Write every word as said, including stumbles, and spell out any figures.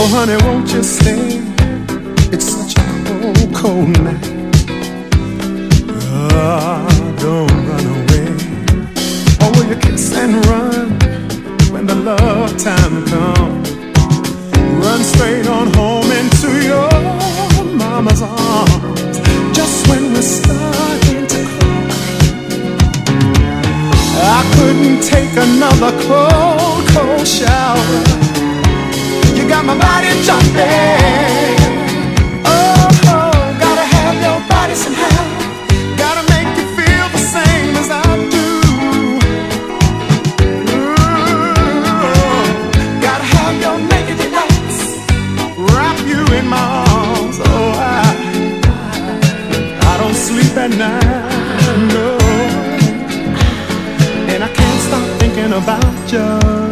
Oh, honey, won't you stay? It's such a cold, cold night. Oh, don't run away. Or will you kiss and run when the love time comes? Run straight on home into your mama's arms. Just when we're starting to cry, I couldn't take another cold, cold shower. You got my body jumping. Oh, oh, gotta have your body somehow. Gotta make you feel the same as I do. Ooh, gotta have your naked delights, wrap you in my arms. Oh, I, I don't sleep at night, no. And I can't stop thinking about you.